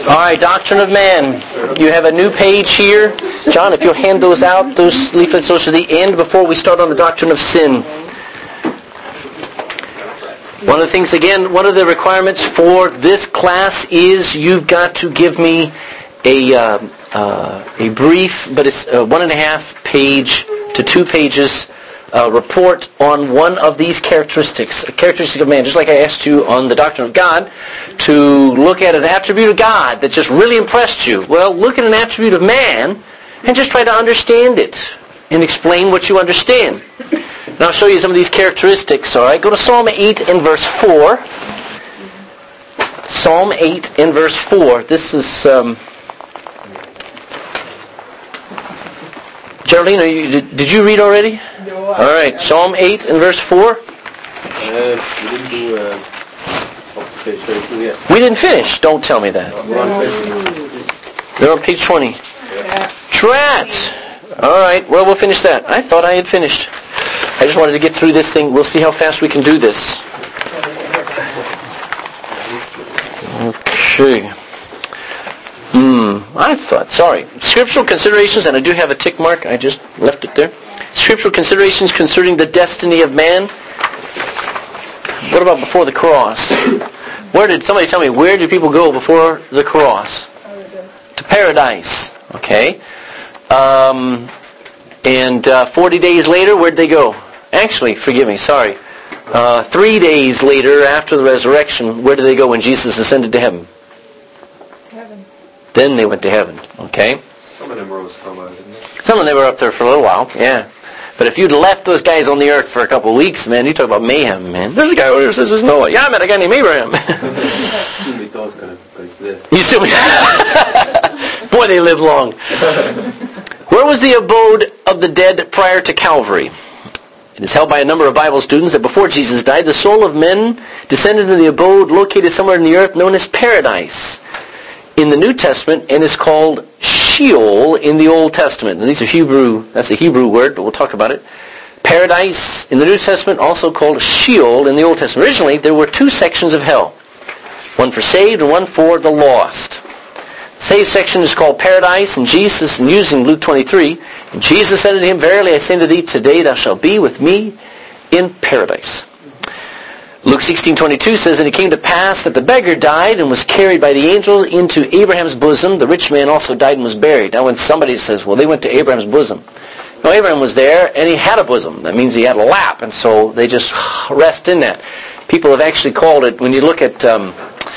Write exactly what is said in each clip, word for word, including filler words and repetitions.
All right, Doctrine of Man. You have a new page here. John, if you'll hand those out, those leaflets, those are the end before we start on the Doctrine of Sin. One of the things, again, one of the requirements for this class is you've got to give me a uh, uh, a brief, but it's a one and a half page to two pages uh, report on one of these characteristics, a characteristic of man, just like I asked you on the Doctrine of God, to look at an attribute of God that just really impressed you. Well, look at an attribute of man and just try to understand it and explain what you understand. And I'll show you some of these characteristics, all right? Go to Psalm eight and verse four. Psalm eight and verse four. This is... Um, Geraldine, are you, did, did you read already? No. All right, Psalm eight and verse four. Uh, we didn't do uh, up to page thirty-two yet. We didn't finish. Don't tell me that. We're on page They're on page twenty. Yeah. Trats! All right, well, we'll finish that. I thought I had finished. I just wanted to get through this thing. We'll see how fast we can do this. Okay. Hmm, I thought, sorry. Scriptural considerations, and I do have a tick mark. I just left it there. Scriptural considerations concerning the destiny of man. What about before the cross? Where did, somebody tell me, where did people go before the cross? To paradise. Okay. Um, and uh, forty days later, where'd they go? Actually, forgive me, sorry. Uh, three days later, after the resurrection, where did they go when Jesus ascended to heaven? Heaven. Then they went to heaven, okay? Some of them rose from us, didn't they? Some of them were up there for a little while, yeah. But if you'd left those guys on the earth for a couple of weeks, man, you talk about mayhem, man. There's a guy over there who says there's Noah. Yeah, I met a guy named Abraham. Still be thought kind of place there. You still Boy, they live long. Where was the abode of the dead prior to Calvary? It is held by a number of Bible students that before Jesus died, the soul of men descended into the abode located somewhere in the earth known as paradise in the New Testament, and is called Sheol in the Old Testament. And these are Hebrew, that's a Hebrew word, but we'll talk about it. Paradise in the New Testament, also called Sheol in the Old Testament. Originally, there were two sections of hell. One for saved and one for the lost. The saved section is called Paradise, and Jesus, and using Luke twenty-three, and Jesus said unto him, Verily I say unto thee, today thou shalt be with me in paradise. Luke sixteen twenty-two says, And it came to pass that the beggar died and was carried by the angel into Abraham's bosom. The rich man also died and was buried. Now when somebody says, well, they went to Abraham's bosom. No, Abraham was there, and he had a bosom. That means he had a lap, and so they just rest in that. People have actually called it, when you look at, um,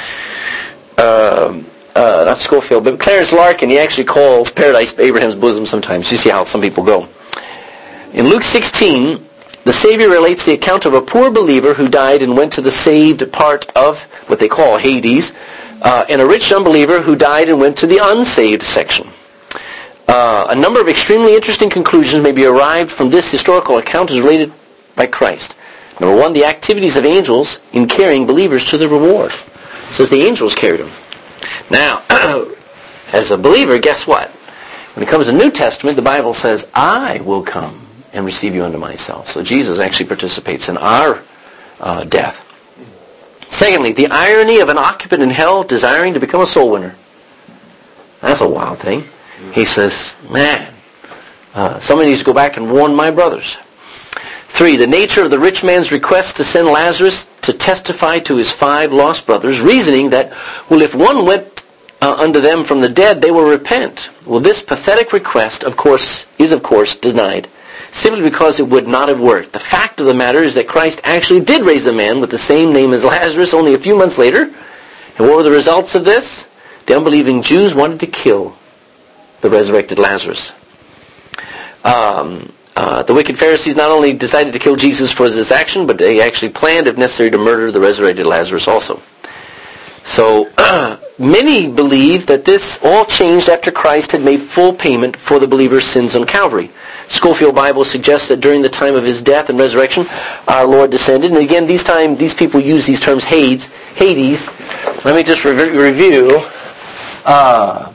uh, uh, not Schofield, but Clarence Larkin, he actually calls paradise Abraham's bosom sometimes. You see how some people go. In Luke sixteen, the Savior relates the account of a poor believer who died and went to the saved part of what they call Hades, uh, and a rich unbeliever who died and went to the unsaved section. Uh, a number of extremely interesting conclusions may be arrived from this historical account as related by Christ. Number one, the activities of angels in carrying believers to the reward. It says the angels carried them. Now, as a believer, guess what? When it comes to the New Testament, the Bible says, I will come and receive you unto myself. So Jesus actually participates in our uh, death. Secondly, the irony of an occupant in hell desiring to become a soul winner. That's a wild thing. He says, man, uh, somebody needs to go back and warn my brothers. Three, the nature of the rich man's request to send Lazarus to testify to his five lost brothers, reasoning that, well, if one went uh, unto them from the dead, they will repent. Well, this pathetic request, of course, is, of course, denied, simply because it would not have worked. The fact of the matter is that Christ actually did raise a man with the same name as Lazarus only a few months later. And what were the results of this? The unbelieving Jews wanted to kill the resurrected Lazarus. Um, uh, the wicked Pharisees not only decided to kill Jesus for this action, but they actually planned, if necessary, to murder the resurrected Lazarus also. So, uh, many believe that this all changed after Christ had made full payment for the believer's sins on Calvary. Schofield Bible suggests that during the time of his death and resurrection, our Lord descended. And again, these time these people use these terms Hades. Hades. Let me just re- review. Uh,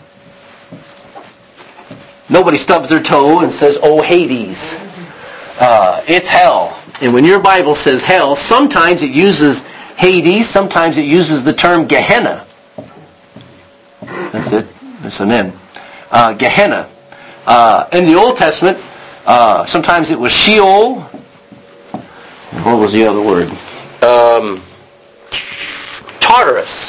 nobody stubs their toe and says, "Oh, Hades." Uh, it's hell. And when your Bible says hell, sometimes it uses Hades. Sometimes it uses the term Gehenna. That's it. There's an N. Uh, Gehenna. Uh, in the Old Testament, uh, sometimes it was Sheol. What was the other word? Um, Tartarus.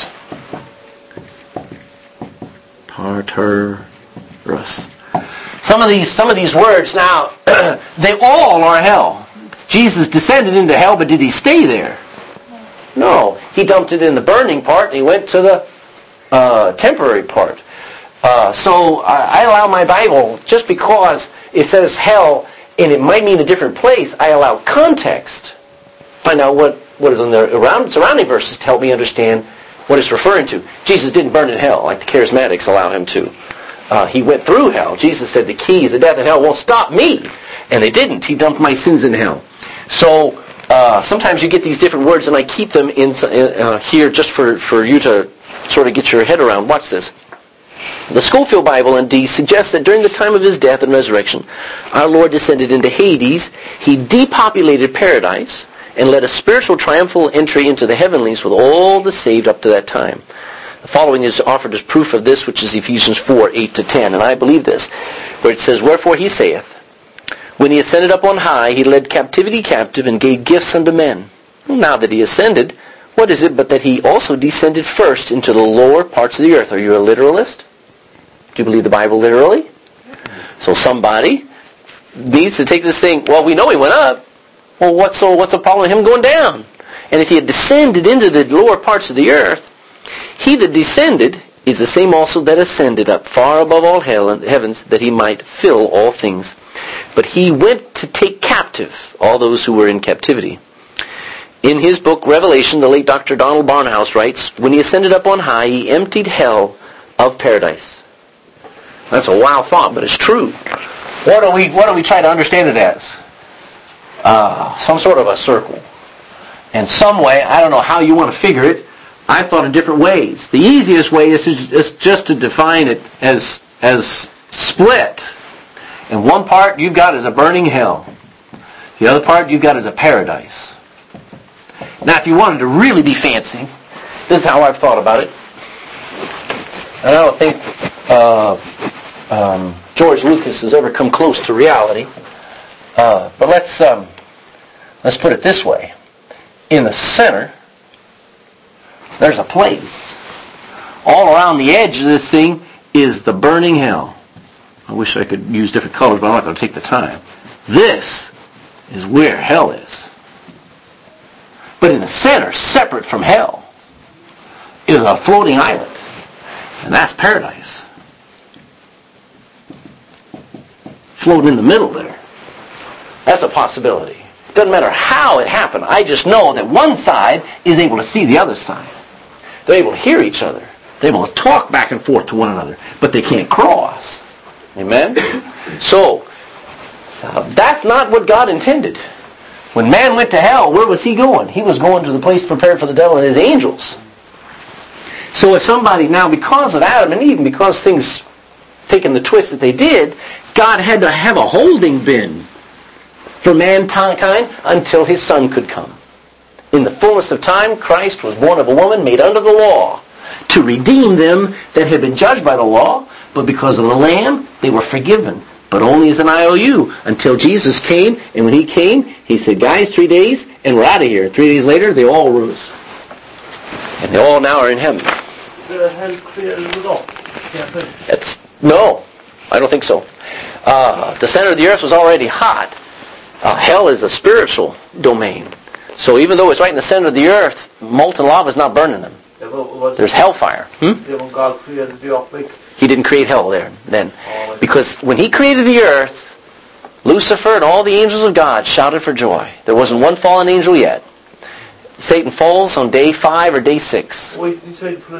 Tartarus. Some of these, some of these words now, they all are hell. Jesus descended into hell, but did he stay there? No. He dumped it in the burning part, and he went to the uh, temporary part. Uh, so I, I allow my Bible, just because it says hell, and it might mean a different place, I allow context. Find out what, what is in the around, surrounding verses to help me understand what it's referring to. Jesus didn't burn in hell, like the charismatics allow him to. Uh, he went through hell. Jesus said the keys of death and hell won't stop me. And they didn't. He dumped my sins in hell. So uh, sometimes you get these different words, and I keep them in uh, here just for, for you to sort of get your head around. Watch this. The Scofield Bible, indeed, suggests that during the time of his death and resurrection, our Lord descended into Hades. He depopulated paradise and led a spiritual triumphal entry into the heavenlies with all the saved up to that time. The following is offered as proof of this, which is Ephesians four, eight to ten. And I believe this, where it says, Wherefore he saith, When he ascended up on high, he led captivity captive and gave gifts unto men. Now that he ascended, what is it but that he also descended first into the lower parts of the earth? Are you a literalist? Do you believe the Bible literally? So somebody needs to take this thing, well, we know he went up. Well, what's so what's the problem with him going down? And if he had descended into the lower parts of the earth, he that descended is the same also that ascended up far above all hell and heavens, that he might fill all things. But he went to take captive all those who were in captivity. In his book, Revelation, the late Doctor Donald Barnhouse writes, When he ascended up on high, he emptied hell of paradise. That's a wild thought, but it's true. What do we, what do we try to understand it as? Uh, some sort of a circle. In some way, I don't know how you want to figure it, I've thought of different ways. The easiest way is, to, is just to define it as, as split. And one part you've got is a burning hell. The other part you've got is a paradise. Now, if you wanted to really be fancy, this is how I've thought about it. And I don't think uh, um, George Lucas has ever come close to reality. Uh, but let's um, let's put it this way: in the center, there's a place. All around the edge of this thing is the burning hell. I wish I could use different colors, but I'm not going to take the time. This is where hell is. But in the center, separate from hell, is a floating island. And that's paradise. Floating in the middle there. That's a possibility. It doesn't matter how it happened. I just know that one side is able to see the other side. They're able to hear each other. They're able to talk back and forth to one another. But they can't cross. Amen? So, uh, that's not what God intended. When man went to hell, where was he going? He was going to the place prepared for the devil and his angels. So if somebody, now because of Adam and Eve, and because things taken the twist that they did, God had to have a holding bin for mankind until his son could come. In the fullness of time, Christ was born of a woman made under the law to redeem them that had been judged by the law, but because of the Lamb, they were forgiven. But only as an I O U until Jesus came, and when he came, he said, guys, three days, and we're out of here. Three days later, they all rose. And they all now are in heaven. It's, no, I don't think so. Uh, the center of the earth was already hot. Uh, hell is a spiritual domain. So even though it's right in the center of the earth, molten lava is not burning them. There's hellfire. Hmm? He didn't create hell there then. Because when he created the earth, Lucifer and all the angels of God shouted for joy. There wasn't one fallen angel yet. Satan falls on day five or day six. Why did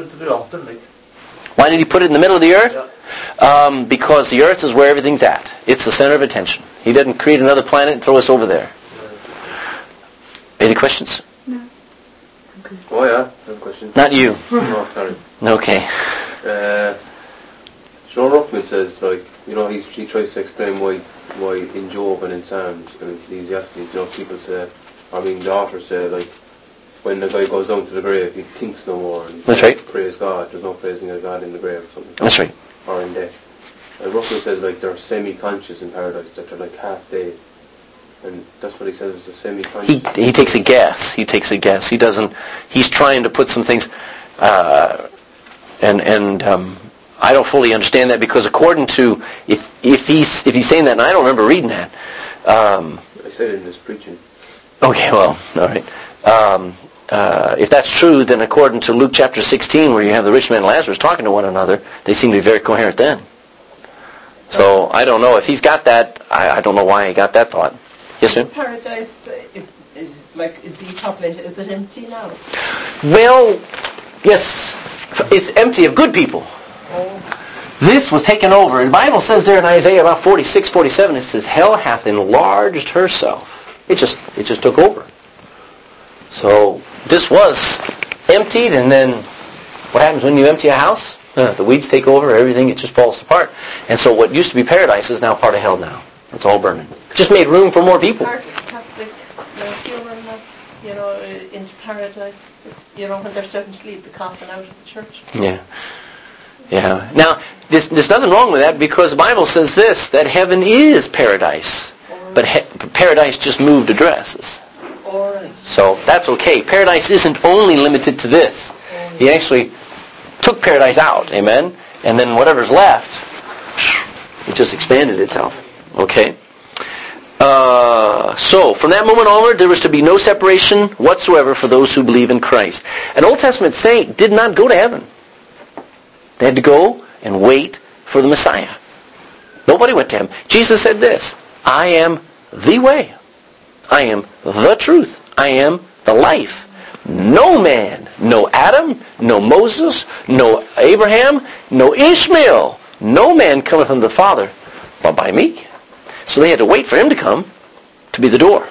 he put it in the middle of the earth? Um, because the earth is where everything's at. It's the center of attention. He didn't create another planet and throw us over there. Any questions? No. Okay. Oh yeah, no questions. Not you. No, sorry. Okay. Uh, Sean Ruckman says, like, you know, he, he tries to explain why, why in Job and in Psalms and Ecclesiastes, you know, people say, I mean, the authors say, like, when the guy goes down to the grave, he thinks no more. And That's right. Praise God. There's no praising of God in the grave or something. That's right. Or in death. And Russell says like they're semi-conscious in paradise, that they're like half dead. And that's what he says is a semi-conscious. He he takes a guess. He takes a guess. He doesn't. He's trying to put some things, uh, and and um, I don't fully understand that, because according to if if he's if he's saying that, and I don't remember reading that. Um, I said it in his preaching. okay, well, all right. Um, uh, if that's true, then according to Luke chapter sixteen, where you have the rich man and Lazarus talking to one another, they seem to be very coherent then. So I don't know if he's got that. I, I don't know why he got that thought. Yes, ma'am? Paradise, uh, if, is, like, depopulated, is it empty now? Well, yes, it's empty of good people. Oh. This was taken over. The Bible says there in Isaiah about forty-six, forty-seven, it says, hell hath enlarged herself. It just it just took over. So this was emptied, and then what happens when you empty a house? Uh, the weeds take over, everything, it just falls apart. And so what used to be paradise is now part of hell now. It's all burning. Just made room for more people. Part of Catholic uh, humour, you know, uh, into paradise. It's, you know, when they're starting to leave the coffin out of the church. Yeah. Yeah. Now, there's, there's nothing wrong with that, because the Bible says this, that heaven is paradise. Or, But he- paradise just moved addresses. or So that's okay. Paradise isn't only limited to this. He actually took paradise out, amen? And then whatever's left, it just expanded itself. Okay? Uh, so, from that moment onward, there was to be no separation whatsoever for those who believe in Christ. An Old Testament saint did not go to heaven. They had to go and wait for the Messiah. Nobody went to him. Jesus said this, I am the way. I am the truth. I am the life. No man, no Adam, no Moses, no Abraham, no Ishmael, no man cometh unto the Father but by me. So they had to wait for him to come to be the door.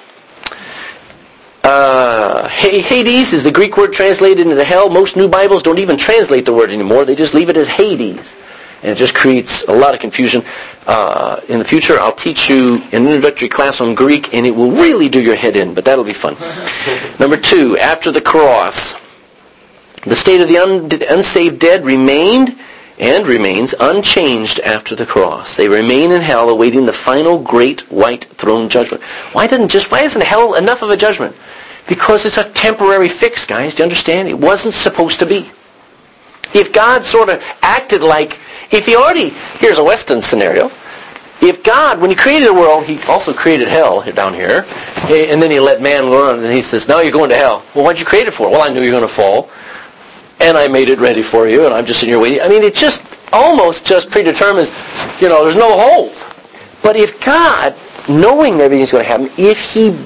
Uh, Hades is the Greek word translated into hell. Most new Bibles don't even translate the word anymore. They just leave it as Hades. And it just creates a lot of confusion. Uh, in the future, I'll teach you an introductory class on Greek, and it will really do your head in, but that'll be fun. Number two, after the cross, the state of the un- unsaved dead remained and remains unchanged after the cross. They remain in hell awaiting the final great white throne judgment. Why doesn't just why isn't hell enough of a judgment? Because it's a temporary fix, guys. Do you understand? It wasn't supposed to be. If God sort of acted like, if he already, here's a Western scenario, if God, when he created the world, he also created hell down here, and then he let man learn, and he says, now you're going to hell. Well, what'd you create it for? Well, I knew you were going to fall, and I made it ready for you, and I'm just in your waiting. I mean, it just almost just predetermines, you know, there's no hope. But if God, knowing everything's going to happen, if he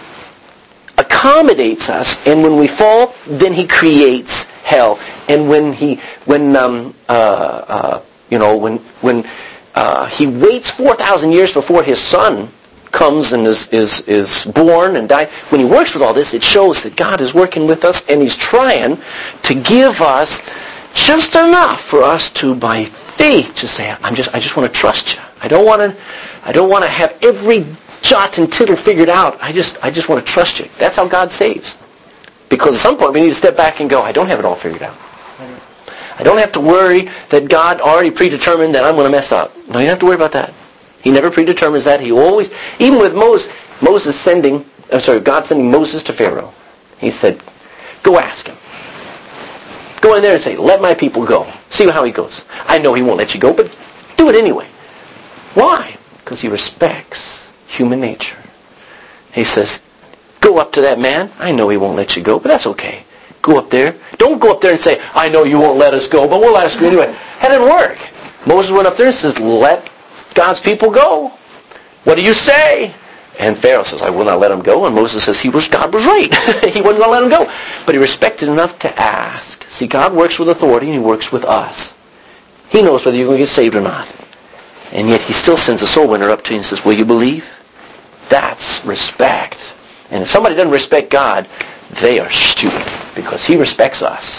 accommodates us, and when we fall, then he creates hell. And when he, when, um, uh, uh, you know, when, when uh, he waits four thousand years before his son comes and is, is, is born and dies, when he works with all this, it shows that God is working with us, and he's trying to give us just enough for us to, by faith, just say, I'm just, I just want to trust you. I don't want to, I don't want to have every jot and tittle figured out. I just, I just want to trust you. That's how God saves. Because at some point we need to step back and go, I don't have it all figured out. I don't have to worry that God already predetermined that I'm going to mess up. No, you don't have to worry about that. He never predetermines that. He always, even with Moses, Moses sending, I'm sorry, God sending Moses to Pharaoh, he said, go ask him. Go in there and say, let my people go. See how he goes. I know he won't let you go, but do it anyway. Why? Because he respects human nature. He says, go up to that man. I know he won't let you go, but that's okay. Go up there. Don't go up there and say, I know you won't let us go, but we'll ask you anyway. That didn't work. Moses went up there and says, let God's people go. What do you say? And Pharaoh says, I will not let him go. And Moses says, he was, God was right. He wasn't going to let him go. But he respected enough to ask. See, God works with authority, and he works with us. He knows whether you're going to get saved or not. And yet he still sends a soul winner up to you and says, will you believe? That's respect. And if somebody doesn't respect God, they are stupid, because he respects us.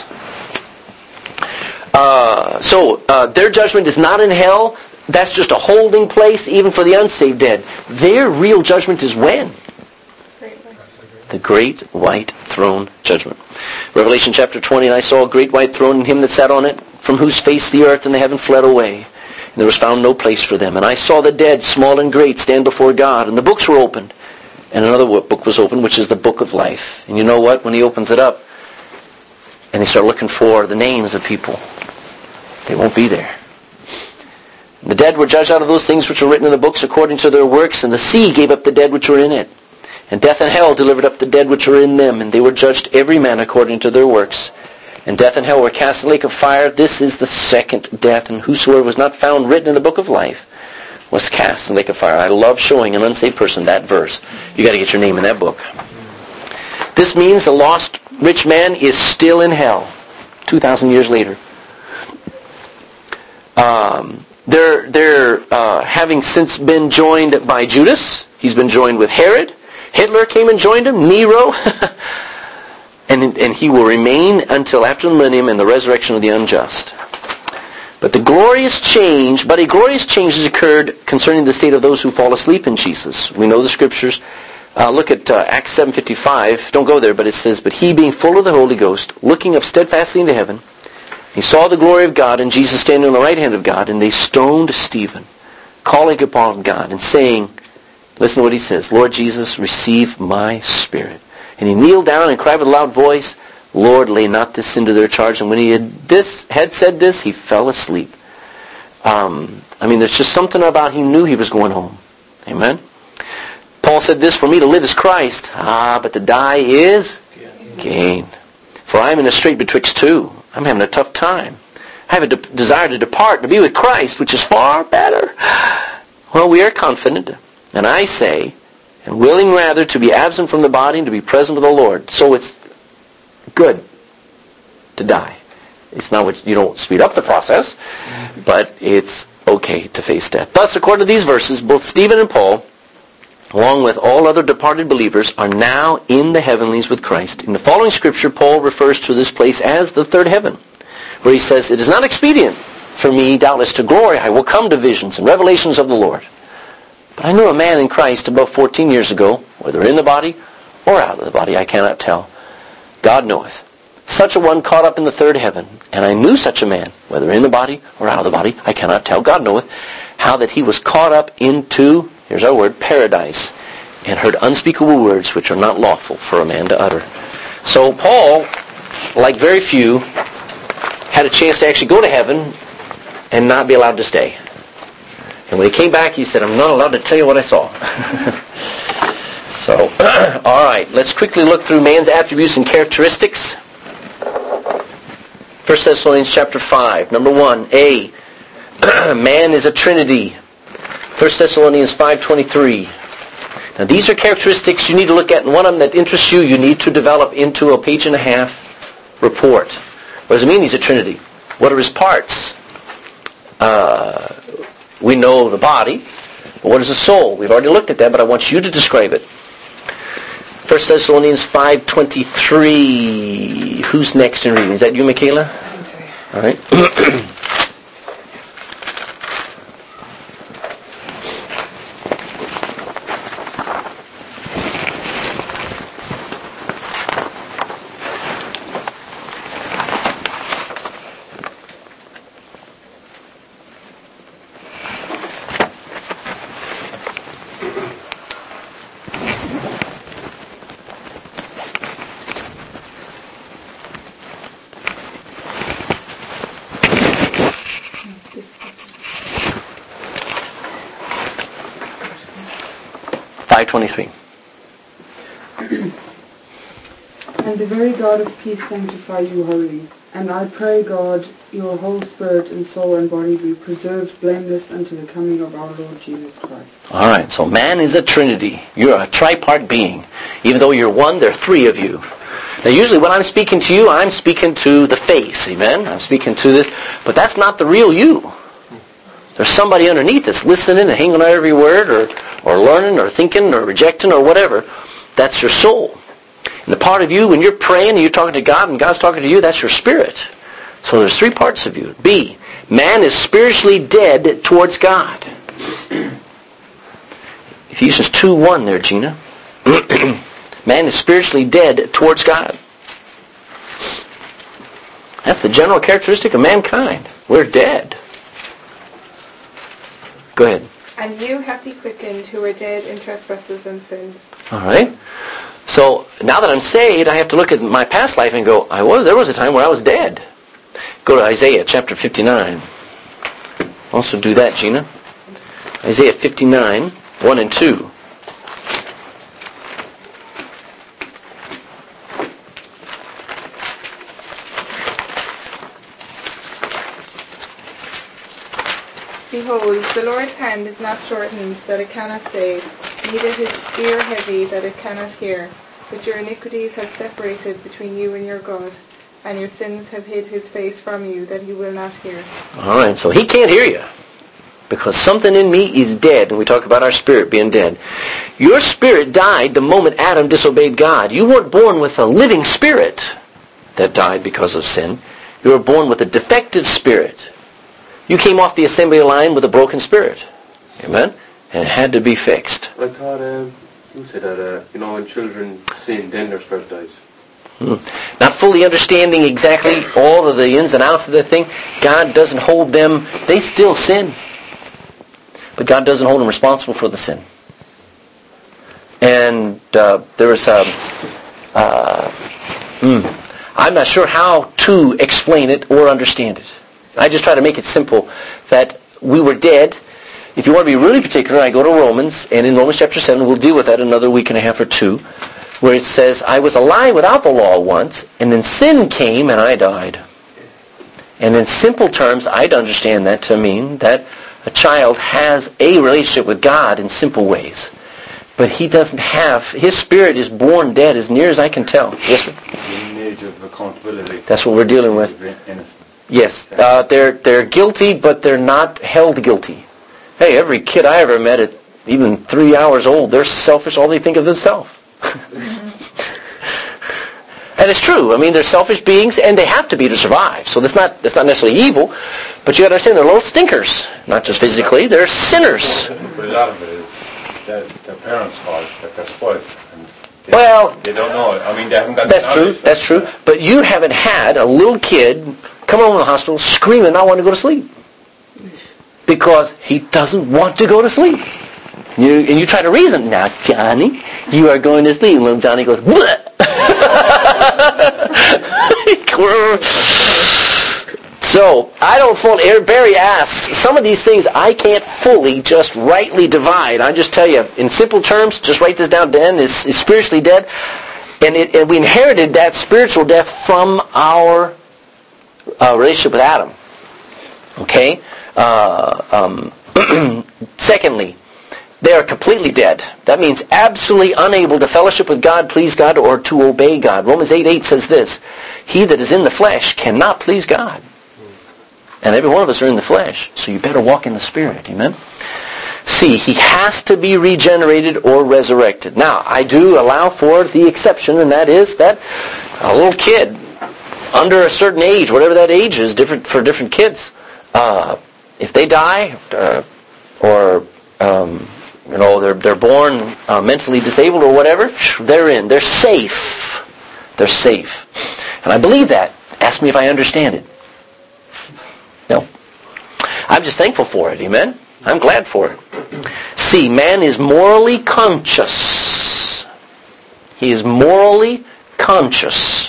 Uh, so, uh, their judgment is not in hell. That's just a holding place, even for the unsaved dead. Their real judgment is when? the great white throne judgment. Revelation chapter twenty, and I saw a great white throne and him that sat on it, from whose face the earth and the heaven fled away. And there was found no place for them. And I saw the dead, small and great, stand before God. And the books were opened. And another book was opened, which is the book of life. And you know what? When he opens it up, and they start looking for the names of people, they won't be there. The dead were judged out of those things which were written in the books according to their works, and the sea gave up the dead which were in it. And death and hell delivered up the dead which were in them, and they were judged every man according to their works. And death and hell were cast in the lake of fire. This is the second death, and whosoever was not found written in the book of life was cast in the lake of fire. I love showing an unsaved person that verse. You got to get your name in that book. This means the lost rich man is still in hell, two thousand years later. Um, they're they're uh, having since been joined by Judas. He's been joined with Herod. Hitler came and joined him. Nero. and, and he will remain until after the millennium and the resurrection of the unjust. But the glorious change, but a glorious change has occurred concerning the state of those who fall asleep in Jesus. We know the scriptures. Uh, look at uh, Acts seven fifty-five. Don't go there, but it says, but he being full of the Holy Ghost, looking up steadfastly into heaven, he saw the glory of God and Jesus standing on the right hand of God, and they stoned Stephen, calling upon God and saying, listen to what he says, Lord Jesus, receive my spirit. And he kneeled down and cried with a loud voice, Lord, lay not this sin to their charge. And when he had this had said this, he fell asleep. Um, I mean, there's just something about he knew he was going home. Amen? Paul said this, for me to live is Christ. Ah, but to die is gain. For I am in a strait betwixt two. I'm having a tough time. I have a de- desire to depart, to be with Christ, which is far better. Well, we are confident. And I say, and willing rather to be absent from the body and to be present with the Lord. So it's good to die. It's not what you don't speed up the process, but it's okay to face death. Thus, according to these verses, both Stephen and Paul, along with all other departed believers, are now in the heavenlies with Christ. In the following scripture, Paul refers to this place as the third heaven, where he says, it is not expedient for me, doubtless, to glory. I will come to visions and revelations of the Lord. But I knew a man in Christ about fourteen years ago, whether in the body or out of the body, I cannot tell. God knoweth. Such a one caught up in the third heaven. And I knew such a man, whether in the body or out of the body, I cannot tell. God knoweth how that he was caught up into, here's our word, paradise, and heard unspeakable words which are not lawful for a man to utter. So Paul, like very few, had a chance to actually go to heaven and not be allowed to stay. And when he came back, he said, I'm not allowed to tell you what I saw. So, all right, let's quickly look through man's attributes and characteristics. First Thessalonians chapter five. Number one, A, man is a trinity. First Thessalonians five twenty-three. Now, these are characteristics you need to look at, and one of them that interests you, you need to develop into a page and a half report. What does it mean he's a trinity? What are his parts? Uh... We know the body, but what is the soul? We've already looked at that, but I want you to describe it. First Thessalonians five twenty-three. Who's next in reading? Is that you, Michaela? All right. five twenty-three. And the very God of peace sanctify you wholly. And I pray God, your whole spirit and soul and body be preserved blameless unto the coming of our Lord Jesus Christ. All right, so man is a trinity. You're a tripart being. Even though you're one, there are three of you. Now usually when I'm speaking to you, I'm speaking to the face, amen? I'm speaking to this, but that's not the real you. There's somebody underneath that's listening and hanging on every word, or, or learning, or thinking, or rejecting, or whatever. That's your soul. And the part of you, when you're praying and you're talking to God and God's talking to you, that's your spirit. So there's three parts of you. B, man is spiritually dead towards God. Ephesians two one there, Gina. Man is spiritually dead towards God. That's the general characteristic of mankind. We're dead. Go ahead. And you hath he quickened who were dead in trespasses and sins. All right. So now that I'm saved, I have to look at my past life and go, I was there was a time where I was dead. Go to Isaiah chapter fifty-nine. Also do that, Gina. Isaiah fifty-nine, one and two. Behold, the Lord's hand is not shortened that it cannot save, neither his ear heavy that it cannot hear. But your iniquities have separated between you and your God, and your sins have hid his face from you, that he will not hear. All right, so he can't hear you because something in me is dead, and we talk about our spirit being dead. Your spirit died the moment Adam disobeyed God. You weren't born with a living spirit that died because of sin. You were born with a defective spirit. You came off the assembly line with a broken spirit. Amen? And it had to be fixed. I thought, um, you said that, uh, you know, when children sin, then their spirit dies. Hmm. Not fully understanding exactly all of the ins and outs of the thing, God doesn't hold them, they still sin. But God doesn't hold them responsible for the sin. And uh, there was a... Uh, mm, I'm not sure how to explain it or understand it. I just try to make it simple that we were dead. If you want to be really particular, I go to Romans, and in Romans chapter seven, we'll deal with that another week and a half or two, where it says, I was alive without the law once, and then sin came and I died. And in simple terms, I'd understand that to mean that a child has a relationship with God in simple ways. But he doesn't have, his spirit is born dead as near as I can tell. Yes, sir? In the age of accountability. That's what we're dealing with. Innocent. Yes, uh, they're they're guilty, but they're not held guilty. Hey, every kid I ever met at even three hours old, they're selfish. All they think of themselves. And it's true. I mean, they're selfish beings, and they have to be to survive. So that's not that's not necessarily evil, but you got to understand they're little stinkers. Not just physically, they're sinners. But a lot of it is their, their parents' fault that they're spoiled. And they, Well, they don't know it. I mean, they haven't got. That's the true. knowledge. That's true. But you haven't had a little kid come home from the hospital screaming, not wanting to go to sleep, because he doesn't want to go to sleep. You and you try to reason. Now, Johnny, you are going to sleep. And little Johnny goes, bleh. So I don't fully. Barry asks, some of these things I can't fully just rightly divide. I just tell you in simple terms. Just write this down. Dan is, is spiritually dead, and, it, and we inherited that spiritual death from our uh, relationship with Adam. Okay. Uh, um, secondly, they are completely dead. That means absolutely unable to fellowship with God, please God, or to obey God. Romans eight eight says this: he that is in the flesh cannot please God. And every one of us are in the flesh, so you better walk in the Spirit. Amen? See, he has to be regenerated or resurrected. Now, I do allow for the exception, and that is that a little kid under a certain age, whatever that age is, different for different kids, uh, if they die uh, or um, you know they're they're born uh, mentally disabled or whatever, they're in. They're safe. They're safe, and I believe that. Ask me if I understand it. No. I'm just thankful for it, amen? I'm glad for it. See, man is morally conscious. He is morally conscious.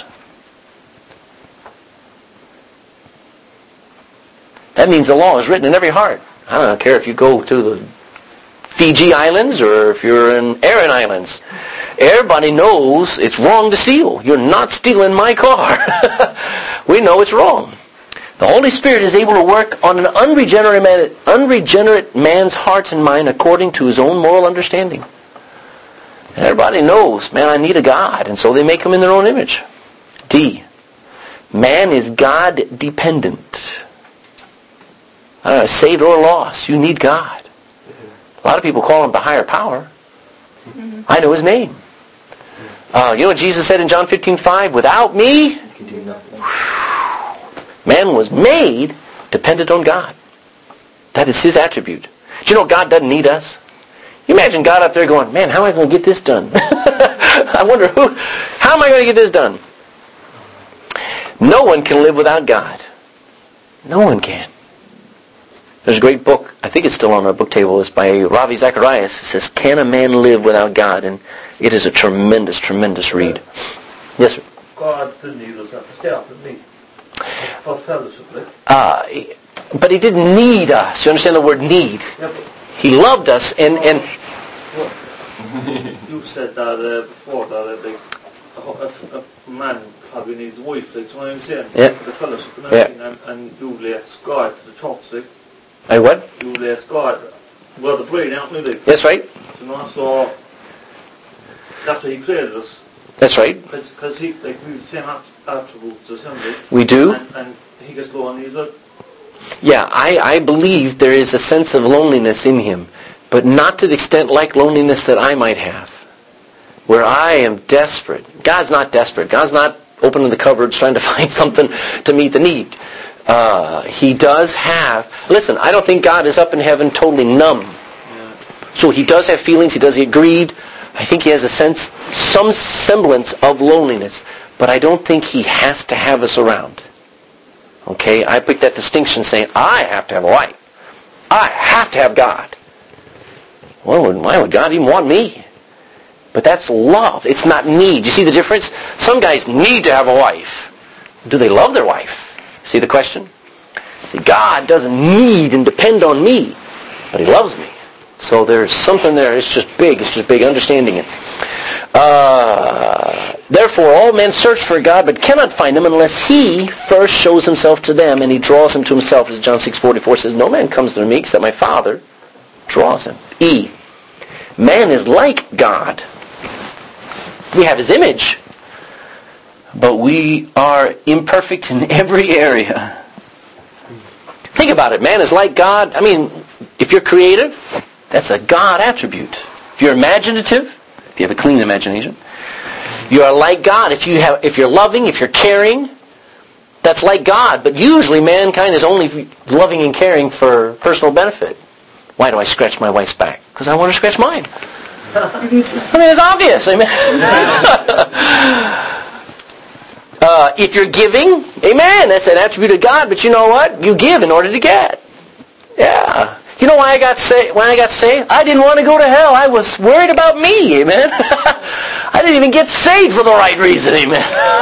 That means the law is written in every heart. I don't care if you go to the Fiji Islands or if you're in Aran Islands. Everybody knows it's wrong to steal. You're not stealing my car. We know it's wrong. The Holy Spirit is able to work on an unregenerate, man, unregenerate man's heart and mind according to his own moral understanding. And everybody knows, man, I need a God, and so they make him in their own image. D, man is God-dependent. I don't know, saved or lost, you need God. A lot of people call him the higher power. Mm-hmm. I know his name. Uh, you know what Jesus said in John fifteen five? Without me, you can do nothing. Man was made dependent on God. That is his attribute. Do you know God doesn't need us? You imagine God up there going, man, how am I going to get this done? I wonder who, how am I going to get this done? No one can live without God. No one can. There's a great book, I think it's still on our book table, it's by Ravi Zacharias. It says, Can a Man Live Without God? And it is a tremendous, tremendous read. Yes, sir? God didn't need us at the start, didn't he? For fellowship, like. Uh, but he didn't need us. You understand the word need? Yeah, but He loved us, and... and well, you said that uh, before, that uh, like, a, a, a man probably needs a wife, like, so I'm saying, Yeah. the fellowship and Yeah. everything, and, and you lay God to the church, like, I what? you lay God, well, the brain, aren't we, like? That's right. You know, so that's why he created us. That's right. Because he, like, we have the same attributes as him, like, We do. and, and he gets low on these, like, Yeah, I, I believe there is a sense of loneliness in him, but not to the extent like loneliness that I might have, where I am desperate. God's not desperate. God's not opening the cupboards trying to find something to meet the need. Uh, he does have... Listen, I don't think God is up in heaven totally numb. yeah. So he does have feelings. He does get grieved. I think he has a sense, some semblance of loneliness, but I don't think he has to have us around. Okay, I pick that distinction saying, I have to have a wife. I have to have God. Well, why would God even want me? But that's love. It's not need. You see the difference? Some guys need to have a wife. Do they love their wife? See the question? See, God doesn't need and depend on me, but he loves me. So there's something there. It's just big. It's just big understanding it. Uh, therefore, all men search for God, but cannot find him unless he first shows himself to them, and he draws them to himself, as John six forty-four says, no man comes to me except my Father draws him. E. Man is like God. We have his image, but we are imperfect in every area. Think about it. Man is like God. I mean, if you're creative, that's a God attribute. If you're imaginative, if you have a clean imagination, you are like God. If you have, if you're loving, if you're caring, that's like God. But usually mankind is only loving and caring for personal benefit. Why do I scratch my wife's back? Because I want to scratch mine. I mean, it's obvious. Amen. uh, if you're giving, amen, that's an attribute of God. But you know what? You give in order to get. Yeah. You know why I got saved? When I got saved, I didn't want to go to hell. I was worried about me. Amen. I didn't even get saved for the right reason. Amen.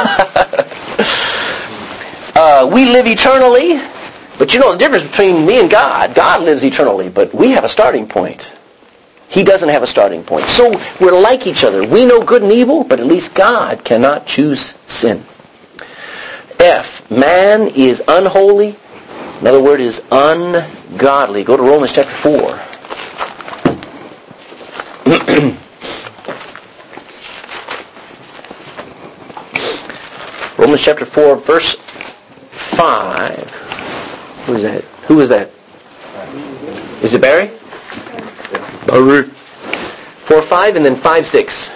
uh, we live eternally, but you know the difference between me and God. God lives eternally, but we have a starting point. He doesn't have a starting point. So we're like each other. We know good and evil, but at least God cannot choose sin. F. Man is unholy. Another word is ungodly. Go to Romans chapter four. Romans chapter four, verse five. Who is that? Who is that? Is it Barry? Barry. four, five, and then five, six.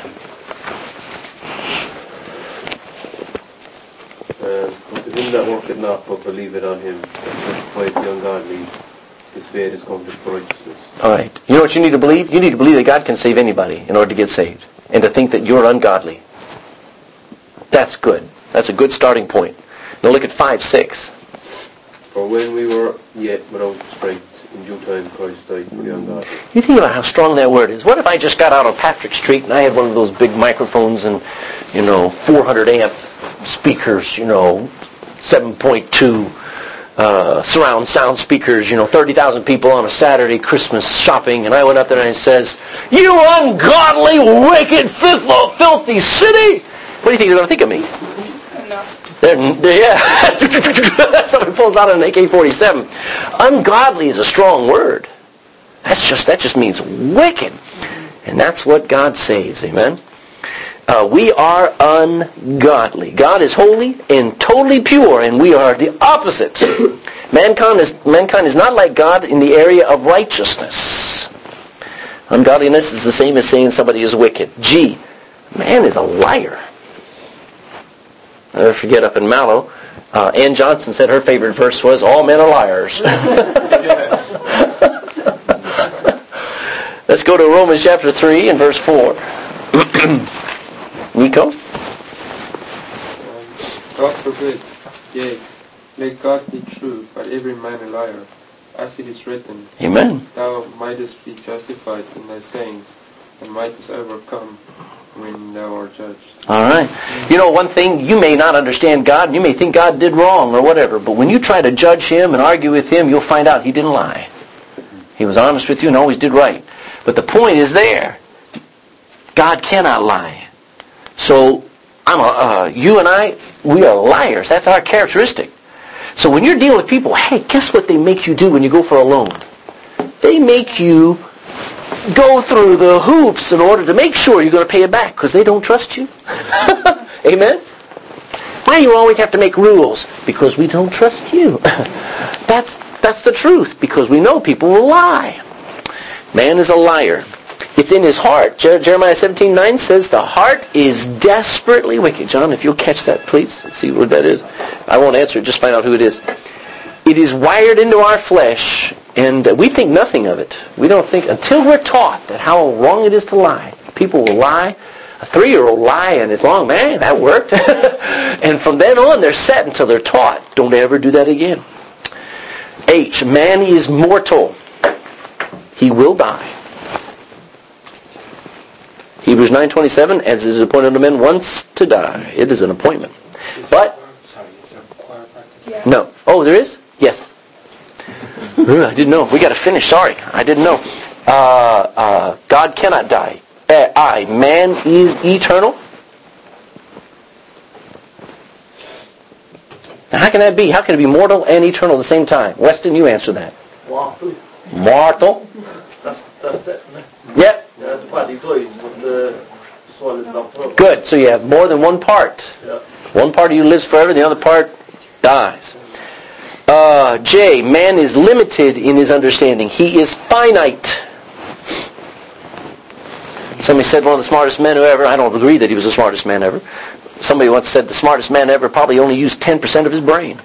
Uh, but to him that worketh not, but believeth on him that justifieth the ungodly, his faith is counted for righteousness. All right. You know what you need to believe? You need to believe that God can save anybody in order to get saved. And to think that you're ungodly. That's good. That's a good starting point. Now look at five, six. For when we were yet without strength, in due time Christ died for the ungodly. You think about how strong that word is. What if I just got out on Patrick Street and I had one of those big microphones and, you know, four hundred amp speakers, you know, seven point two uh, surround sound speakers, you know, thirty thousand people on a Saturday Christmas shopping, and I went up there and I says, "You ungodly, wicked, filth- filthy city!" What do you think they're going to think of me? No. They're, they're, yeah. Somebody pulls out an A K forty-seven. Ungodly is a strong word. That's just that just means wicked. And that's what God saves. Amen? Uh, we are ungodly. God is holy and totally pure, and we are the opposite. Mankind is, mankind is not like God in the area of righteousness. Ungodliness is the same as saying somebody is wicked. G. Man is a liar. I'll never forget up in Mallow, uh, Ann Johnson said her favorite verse was, "All men are liars." Let's go to Romans chapter three and verse four. Nico? Um, God forbid, yea, let God be true, but every man a liar, as it is written, Amen. Thou mightest be justified in thy sayings, and mightest overcome when thou art judged. All right. You know, one thing, you may not understand God, and you may think God did wrong or whatever, but when you try to judge Him and argue with Him, you'll find out He didn't lie. He was honest with you and always did right. But the point is there. God cannot lie. So, I'm a, uh, you and I, we are liars. That's our characteristic. So when you're dealing with people, hey, guess what they make you do when you go for a loan? They make you go through the hoops in order to make sure you're going to pay it back because they don't trust you. Amen? Why do you always have to make rules? Because we don't trust you. That's that's the truth, because we know people will lie. Man is a liar. It's in his heart. Jer- Jeremiah seventeen nine says the heart is desperately wicked. John, if you'll catch that, please. Let's see where that is. I won't answer it. Just find out who it is. It is wired into our flesh, and we think nothing of it. We don't think, until we're taught that how wrong it is to lie. People will lie. A three-year-old lie, and it's long, man, that worked. And from then on, they're set until they're taught. Don't ever do that again. H, man is mortal. He will die. Hebrews nine twenty-seven, as it is appointed unto men once to die. It is an appointment. But, no. Oh, there is? Yes. I didn't know. We got to finish. Sorry. I didn't know. Uh, uh, God cannot die. I, man is eternal. Now, how can that be? How can it be mortal and eternal at the same time? Weston, you answer that. Mortal. Mortal. That's, that's definitely. Yep. Yeah, the body dies, but the soul is not forever. Good. So you have more than one part. Yeah. One part of you lives forever, the other part dies. Uh, J, man is limited in his understanding. He is finite. Somebody said one of the smartest men who ever, I don't agree that he was the smartest man ever. Somebody once said the smartest man ever probably only used ten percent of his brain.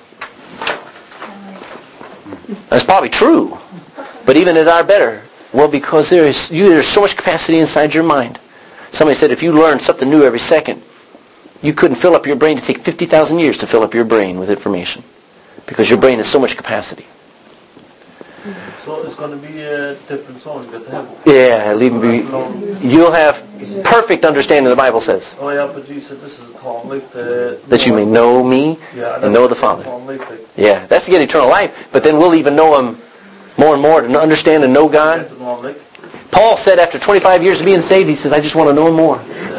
That's probably true. But even at our better, well, because there is you, there's so much capacity inside your mind. Somebody said if you learn something new every second, you couldn't fill up your brain. To take fifty thousand years to fill up your brain with information. Because your brain has so much capacity. So it's going to be a different song that have. Yeah, leave me. You'll have perfect understanding, the Bible says. Oh yeah, but you said this is a tongue like the... That you may know me yeah, and know the Father. Like yeah, that's to get eternal life. But then we'll even know Him more and more, to understand and know God. Paul said after twenty-five years of being saved, he says, I just want to know Him more.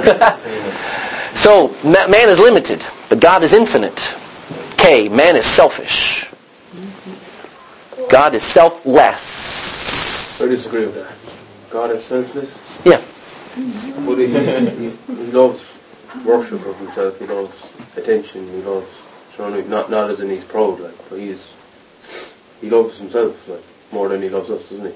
So, man is limited, but God is infinite. K, man is selfish. God is selfless. I disagree with that. God is selfless. Yeah. But he, he's, he loves worship of himself. He loves attention. He loves, you know, not not as in he's proud, like, but he's he loves himself like more than he loves us, doesn't he?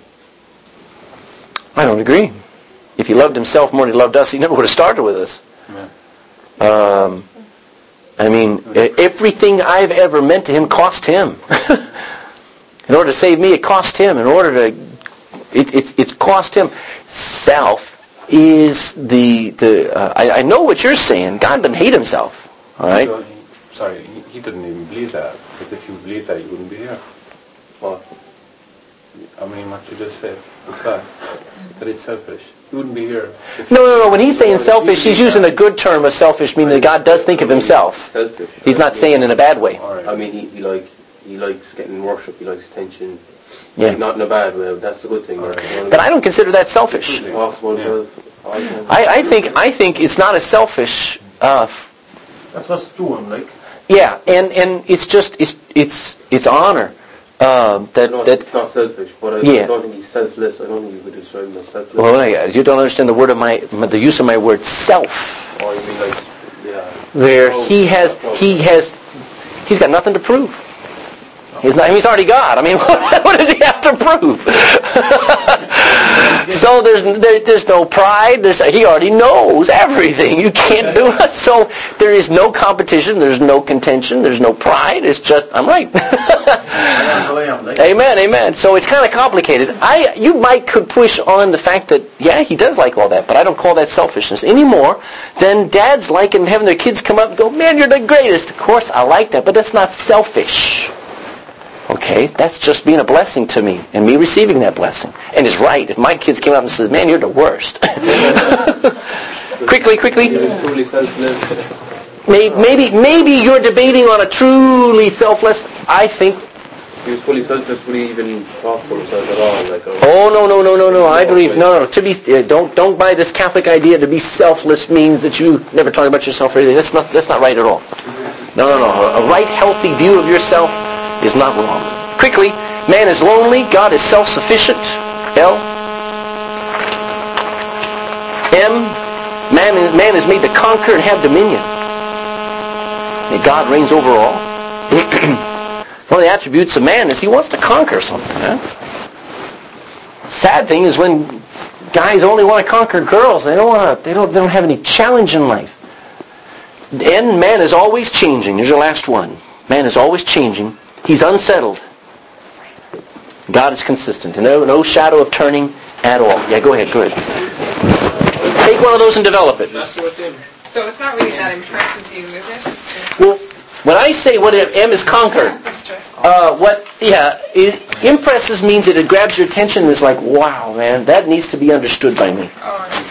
I don't agree. If he loved himself more than he loved us, he never would have started with us. Yeah. Um, I mean, everything I've ever meant to him cost him. In order to save me, it cost him. In order to, it, it's it's cost him. Self is the the. Uh, I, I know what you're saying. God doesn't hate himself. All right. He, sorry, he, he didn't even believe that. Because if you believed that, you wouldn't be here. Well, I mean, what you just said was that that it's selfish. You wouldn't be here. No, no, no. When he's saying selfish, he's using a good term of selfish, meaning that God does think of himself. Selfish. He's not saying in a bad way. I mean, he, he like he likes getting worship. He likes attention. Yeah. Like, not in a bad way. That's a good thing. Right? You know, But I don't consider that selfish. he talks about himself. I, I think I think it's not as selfish. Uh, That's what's doing, like. yeah, and, and it's just it's it's it's honor. Uh, that no, that it's not selfish, but I, yeah. I don't think he's selfless. I don't think you could describe him as selfless. Well, I, you don't understand the word of my the use of my word self. Oh, you mean like, yeah. Where Oh, he has he has he's got nothing to prove. He's not. He's already God. I mean, what, what does he have to prove? So there's there, there's no pride. There's, he already knows everything. You can't do it. So there is no competition. There's no contention. There's no pride. It's just, I'm right. Amen, amen. So it's kind of complicated. I You might could push on the fact that, yeah, he does like all that, but I don't call that selfishness any more than dads liking having their kids come up and go, man, you're the greatest. Of course, I like that, but that's not selfish. Okay, that's just being a blessing to me and me receiving that blessing. And it's right. If my kids came up and says, man, you're the worst. quickly, quickly. Maybe, maybe, maybe you're debating on a truly selfless, I think. He was fully selfless, would he even talk for himself at all? Like, oh, no, no, no, no, no. I believe, no, no. To be, uh, don't, don't buy this Catholic idea to be selfless means that you never talk about yourself or anything. That's not, that's not right at all. No, no, no. A right, healthy view of yourself is not wrong. Quickly, man is lonely, God is self-sufficient. L. M. Man is, man is made to conquer and have dominion. And God reigns over all. One of the attributes of man is he wants to conquer something. Huh? Sad thing is when guys only want to conquer girls. They don't want to. They don't. They don't have any challenge in life. And man is always changing. Here's your last one. Man is always changing. He's unsettled. God is consistent. No, no shadow of turning at all. Yeah, go ahead, go ahead. Take one of those and develop it. So it's not really that impresses you, is it? Well, when I say what M is conquer, uh, what, yeah, it impresses means that it grabs your attention and is like, wow, man, that needs to be understood by me. Oh,